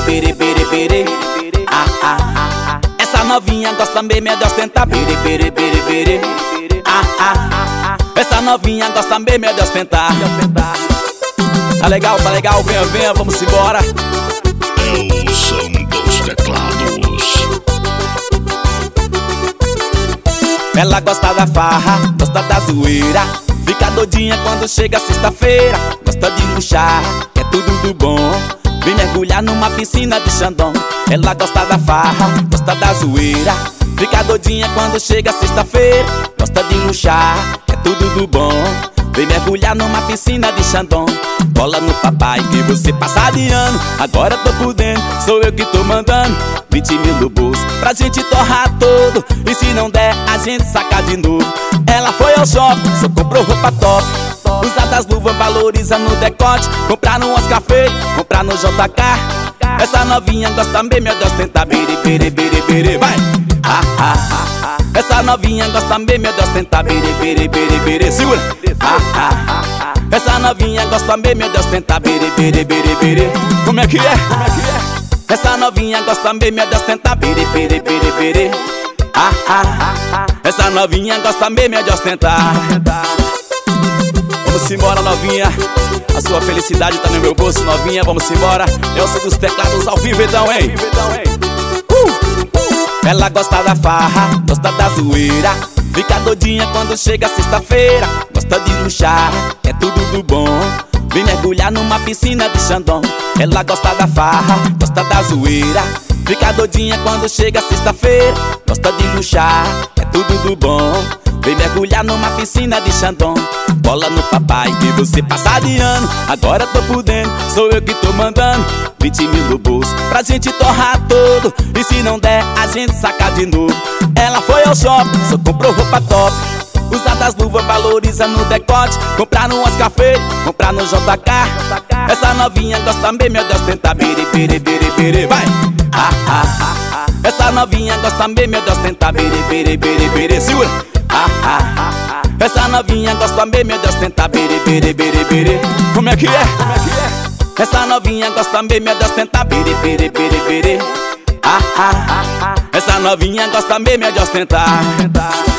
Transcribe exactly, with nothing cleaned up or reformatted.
bere, bere, bere. Ah, ah, ah. Essa novinha gosta mesmo é de ostentar. Bere, bere, bere, bere. Ah, ah, ah. Essa novinha gosta mesmo é de ostentar. Tá legal, tá legal, venha, venha, vamos embora. É o som dos teclados. Ela gosta da farra, gosta da zoeira, fica doidinha quando chega sexta-feira. Gosta de luxar, é tudo do bom, vem mergulhar numa piscina de Xandão. Ela gosta da farra, gosta da zoeira, fica doidinha quando chega sexta-feira. Gosta de luxar, é tudo do bom, vem mergulhar numa piscina de Xandão. Bola no papai que você passa de ano, agora tô por dentro, sou eu que tô mandando. Vinte mil no bolso pra gente torrar todo, e se não der a gente saca de novo. Ela foi ao shopping, só comprou roupa top, usar das luvas valoriza no decote. Comprar no Oscar Feio, comprar no J K. Essa novinha gosta mesmo é de ostentar. Bere, bere, bere, bere, vai! Ah, ah, ah, ah. Essa novinha gosta mesmo é de ostentar. Bere, bere, bere, bere, segura! Ah, ah, ah, ah. Essa novinha gosta mesmo é de ostentar. Bere, bere, bere, bere. Como é que é? Como é que é? Essa novinha gosta mesmo é de ostentar. Bere, bere, bere, bere. Ah, ah, ah, ah. Essa novinha gosta mesmo é de ostentar. Vamos embora, novinha. A sua felicidade tá no meu bolso, novinha. Vamos embora. Eu sou dos teclados ao vivo, então, hein? Uh! Ela gosta da farra, gosta da zoeira, fica doidinha quando chega sexta-feira. Gosta de luxar, é tudo do bom, vem mergulhar numa piscina de Xandão. Ela gosta da farra, gosta da zoeira, fica doidinha quando chega sexta-feira. Gosta de luxar, é tudo do bom, vem mergulhar numa piscina de Xandão. Bola no papai que você passa de ano, agora tô por dentro, sou eu que tô mandando. Vinte mil no bolso pra gente torrar todo, e se não der a gente saca de novo. Ela foi ao shopping, só comprou roupa top, usar das luvas valoriza no decote. Comprar no Oscar Feio, comprar no J K. Essa novinha gosta mesmo é de ostentar. Bere, bere, bere, bere, vai! Ah, ah, ah, ah. Essa novinha gosta mesmo é de ostentar. Bere, bere, bere, bere, segura! Ah, ah, ah, ah. Essa novinha gosta mesmo é de ostentar. Bere, bere, bere, bere. Como é que é? Como é que é? Essa novinha gosta mesmo é de ostentar. Bere, bere, bere, bere. Ah, ah, ah, ah. Essa novinha gosta mesmo é de ostentar.